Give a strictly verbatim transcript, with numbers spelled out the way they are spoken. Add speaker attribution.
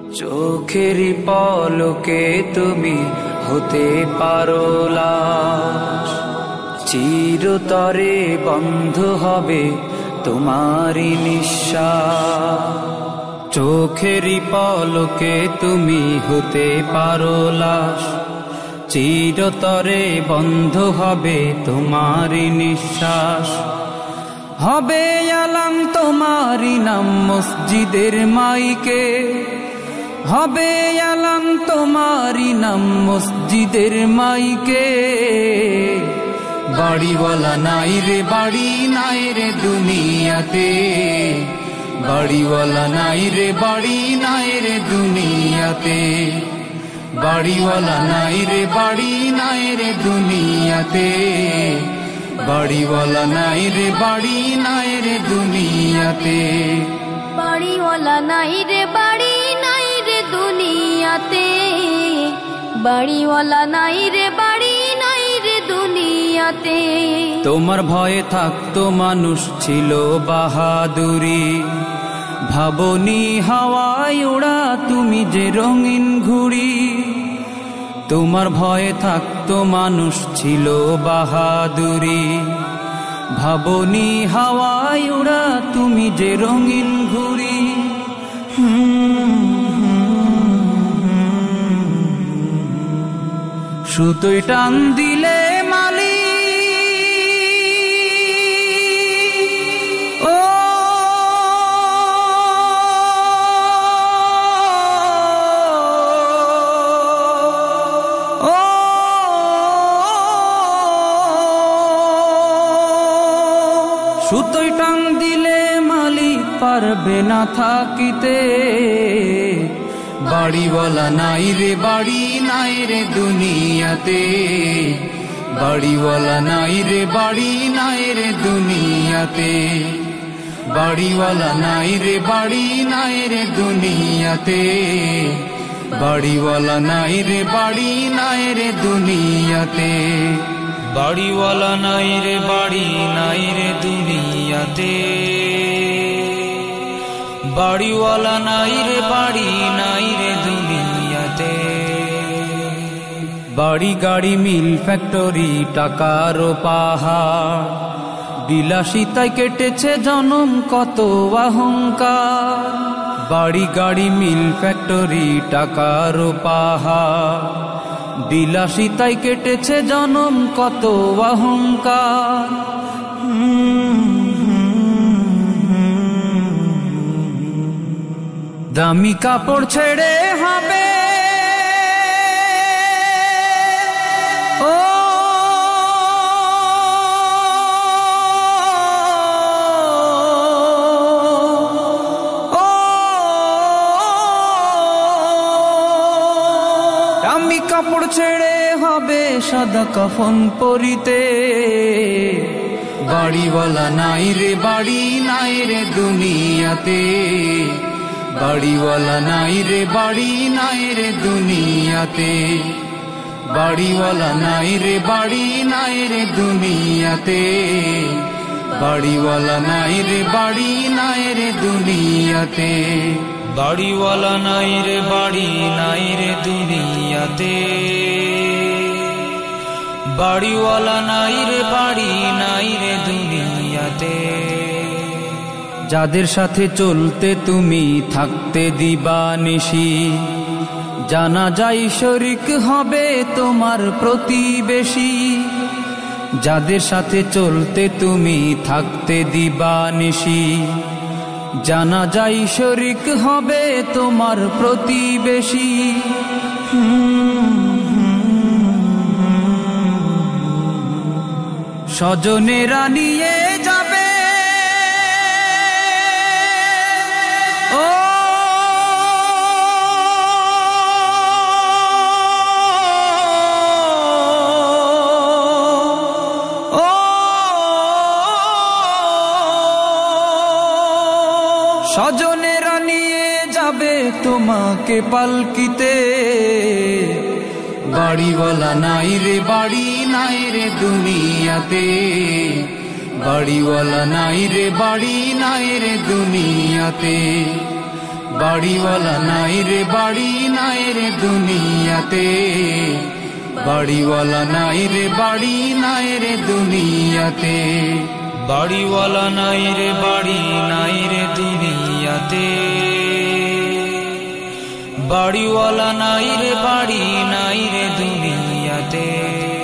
Speaker 1: চোখেরই পলকে তুমি হতে পারো লাশ, চিরতরে বন্ধ হবে তোমারই নিঃশ্বাস। চোখেরই পলকে তুমি হতে পারো লাশ, চিরতরে বন্ধ হবে তোমারই নিঃশ্বাস। হবে আলাম তোমারই নাম মসজিদের মাইকে, হবে আলাম তোমারই নাম মসজিদের মাইকে। বাড়িওয়ালা নাই রে বাড়ি নাই রে দুনিয়াতে, বাড়িওয়ালা নাই রে বাড়ি নাই রে দুনিয়াতে, বাড়িওয়ালা নাই রে বাড়ি নাই রে দুনিয়াতে, বাড়িওয়ালা নাই রে বাড়ি নাই রে দুনিয়াতে,
Speaker 2: বাড়িওয়ালা নাই রে বাড়ি নাই রে দুনিয়াতে, বাড়িওয়ালা নাই রে বাড়ি নাই রে দুনিয়াতে।
Speaker 1: তোমার ভয়ে থাকতো মানুষ ছিল বাহাদুরি, ভাবনি হাওয়ায় ওড়া তুমি যে রঙিন ঘুড়ি। তোমার ভয়ে থাকতো মানুষ ছিল বাহাদুরি, ভাবনি হাওয়ায় ওড়া তুমি যে রঙিন ঘুড়ি। সুতোয় টান দিলে মালি ও ও সুতোয় টান দিলে মালিক পারবে না থাকিতে। বাড়িওয়ালা নাই রে বাড়ি নাই রে দুনিয়াতে, বাড়িওয়ালা নাই রে বাড়ি নাই রে দুনিয়াতে, বাড়িওয়ালা নাই রে বাড়ি নাই রে দুনিয়াতে, বাড়িওয়ালা নাই রে বাড়ি নাই রে দুনিয়াতে, বাড়িওয়ালা নাই রে বাড়ি নাই রে দুনিয়াতে, বাড়িওয়ালা নাই রে বাড়ি নাই রে দুনিয়াতে। বাড়ি গাড়ি মিল ফ্যাক্টরি টাকার পাহাড়, বিলাসিতায় কেটেছে জনম কত অহংকার। বাড়ি গাড়ি মিল ফ্যাক্টরি টাকার পাহাড়, বিলাসিতায় কেটেছে জনম কত অহংকার। দামি কাপড় ছেড়ে হবে ও ও দামি কাপড় ছেড়ে হবে সাদা কাফন পরিতে। বাড়িওয়ালা নাই রে বাড়ি নাই রে দুনিয়াতে, বাড়িওয়ালা নাই রে বাড়ি নাই রে দুনিয়াতে, বাড়িওয়ালা নাই রে বাড়ি নাই রে দুনিয়াতে, বাড়িওয়ালা নাই রে বাড়ি নাই রে দুনিয়াতে, বাড়িওয়ালা নাই রে বাড়ি নাই রে দুনিয়াতে, বাড়িওয়ালা নাই রে বাড়ি নাই রে দুনিয়াতে। যাদের সাথে চলতে তুমি থাকতে দিবানিশি, জানা যায় শরিক হবে তোমার প্রতিবেশী। যাদের সাথে চলতে তুমি থাকতে দিবানিশি, জানা যায় শরিক হবে তোমার প্রতিবেশী। স্বজনেরা নিয়ে যাবে ও ও স্বজনেরা নিয়ে যাবে তোমাকে পালকিতে। বাড়িওয়ালা নাই রে বাড়ি নাই রে দুনিয়াতে, বাড়িওয়ালা নাই রে বাড়ি নাই রে দুনিয়াতে, বাড়িওয়ালা নাই রে বাড়ি নাই রে দুনিয়াতে, বাড়িওয়ালা নাই রে বাড়ি নাই রে দুনিয়াতে,
Speaker 3: বাড়িওয়ালা নাই রে বাড়ি নাই রে দুনিয়াতে, বাড়িওয়ালা নাই রে বাড়ি নাই রে দুনিয়াতে।